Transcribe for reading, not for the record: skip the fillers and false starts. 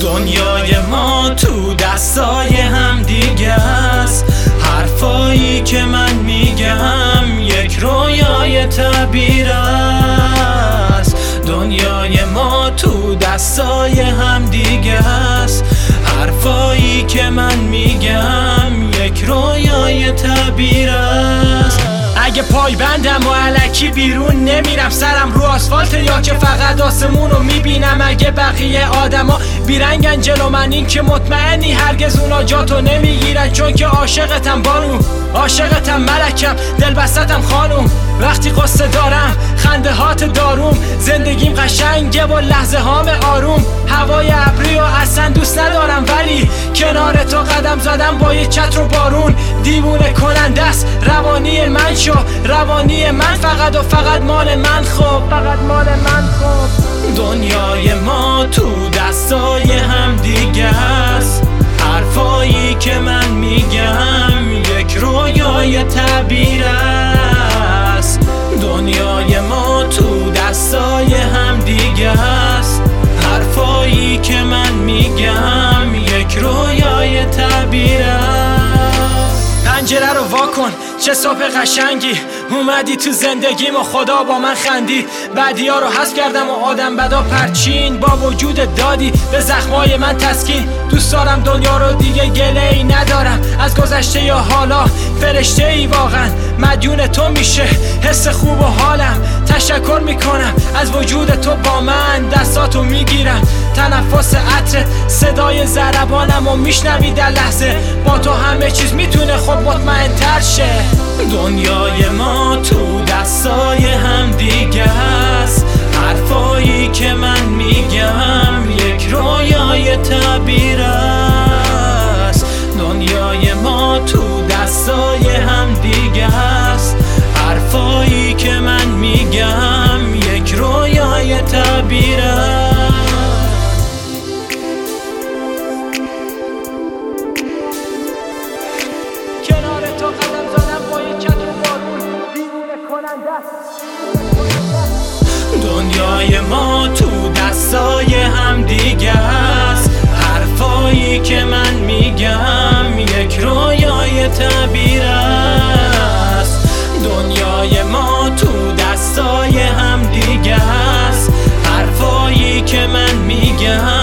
دنیای ما تو دستای هم دیگه است. حرفایی که من میگم یک رویای تعبیر است. دنیای ما تو دستای هم دیگه است. حرفایی که من میگم یک رویای تعبیر است. اگه پای بندم و الکی بیرون نمیرم، سرم رو آسفالت یا که فقط آسمون رو میبینم. اگه بقیه آدما بیرنگن جلو من، این که مطمئنی هرگز اونا جاتو نمیگیرن. چون که عاشقتم بانو، عاشقتم ملکم، دلبستم خانوم. وقتی قصه دارم خنده هات داروم، زندگیم قشنگه و لحظه هام آروم. هوای ابری و اصلا دوست ندارم، ولی کنار تو قدم زدم با یه چتر و بارون. دیوونه کننده است روانی من، شو روانی من فقط و فقط مال من. خب فقط مال من. خب دنیای ما تو دستای هم دیگه است. حرفایی که من میگم یک رویای تعبیر است. دنیای ما تو دستای هم دیگه است. حرفایی که من میگم یک رویای تعبیر است. پنجره رو واکن، چه صبح قشنگی اومدی تو زندگیم و خدا با من خندید. بعدیا رو حذف کردم و آدم بدا پرچین، با وجود دادی به زخمای من تسکین. دوست دارم دنیا رو دیگه گله ای ندارم از گذشته یا حالا. فرشته ای واقعا مدیون تو میشه حس خوب و حالم. تشکر میکنم از وجود تو با من، دستاتو میگیرم. تنفس عطرت صدای ضربانم و میشنوی در لحظه. با تو همه چیز میتونه خب مطمئن تر شه. دنیای ما تو دستای هم دیگه است. حرفایی که من میگم یک رویای تعبیر است. دنیای ما تو دستای هم دیگه است. حرفایی که من میگم یک رویای تعبیر است. کنار تو قدم زدم با یه چتر و بارون، دیوونه کننده است. دنیای ما تو دستای هم دیگه است. حرفایی که من میگم یک رویای تعبیر است. دنیای ما تو دستای هم دیگه است. حرفایی که من میگم